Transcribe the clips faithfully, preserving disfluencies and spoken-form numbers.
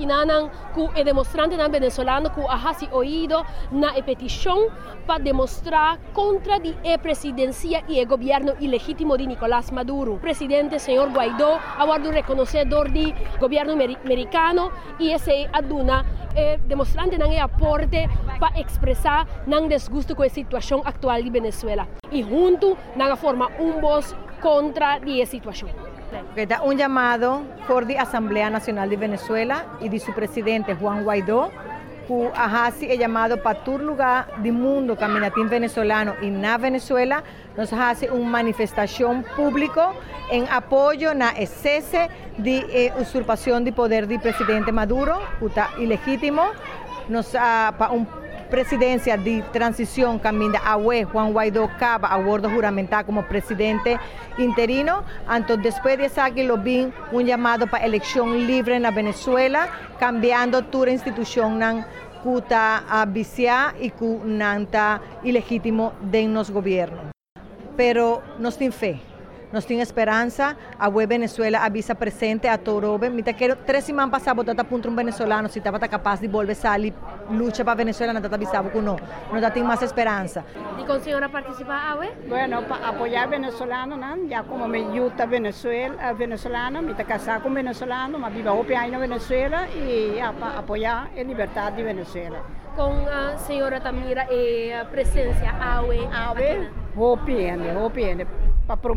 Tinanan ku e demonstrante nan venezolano ku ahasi oído na e petición para demostrar contra di e presidencia y el gobierno ilegítimo de Nicolás Maduro. Presidente señor Guaidó aguardo reconocedor di gobierno americano y ese aduna eh, demostrante nan e aporte para expresar nan desgusto con la situación actual de Venezuela y junto nan forma un voz contra di situación. Está un llamado por la Asamblea Nacional de Venezuela y de su presidente Juan Guaidó, que hace el llamado para todo lugar del mundo caminatín venezolano y na Venezuela, nos hace una manifestación pública en apoyo na cese de eh, usurpación de poder del presidente Maduro, que está ilegítimo, nos uh, para un presidencia de transición camina a Juan Guaidó Caba a bordo juramentar como presidente interino. Entonces después de eso lo vi un llamado para elección libre en Venezuela, cambiando toda institución nan kuta a viciar y que nanta ilegítimo de los gobiernos. Pero nos tiene fe. Nos tiene esperanza, a Venezuela avisa presente a todo. Mira que tres semanas pasadas votata punto un venezolano si estaba capaz de volver a salir, lucha para Venezuela, no te avisaba que no, no tiene más esperanza. ¿Y con señora participa AWE? Bueno, para apoyar a venezolanos, ¿no? Ya como me gusta Venezuela, venezolano, me está casado con venezolano, me vivo ahí en Venezuela y ya para apoyar la libertad de Venezuela. Con uh, señora Tamira eh, presencia AWE? AWE, hoopende, hoopende. Uh,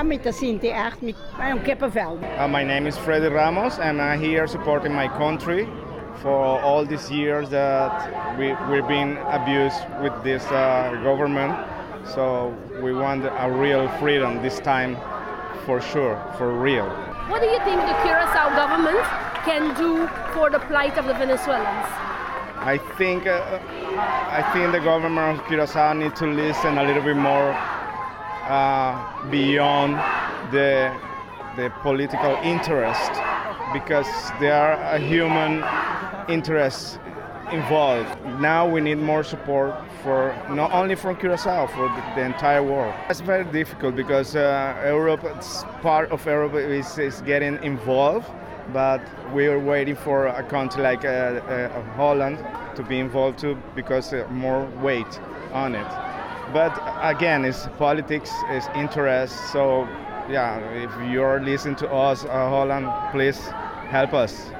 my name is Freddy Ramos and I'm here supporting my country for all these years that we, we've been abused with this uh, government. So we want a real freedom this time, for sure, for real. What do you think the Curaçao government can do for the plight of the Venezuelans? I think, uh, I think the government of Curaçao needs to listen a little bit more Uh, beyond the the political interest, because there are a human interests involved. Now we need more support for not only from Curaçao, for the, the entire world. It's very difficult because uh, Europe, part of Europe is, is getting involved, but we are waiting for a country like uh, uh, Holland to be involved too, because uh, more weight on it. But again, it's politics, it's interest. So, yeah, if you're listening to us, uh, Holland, please help us.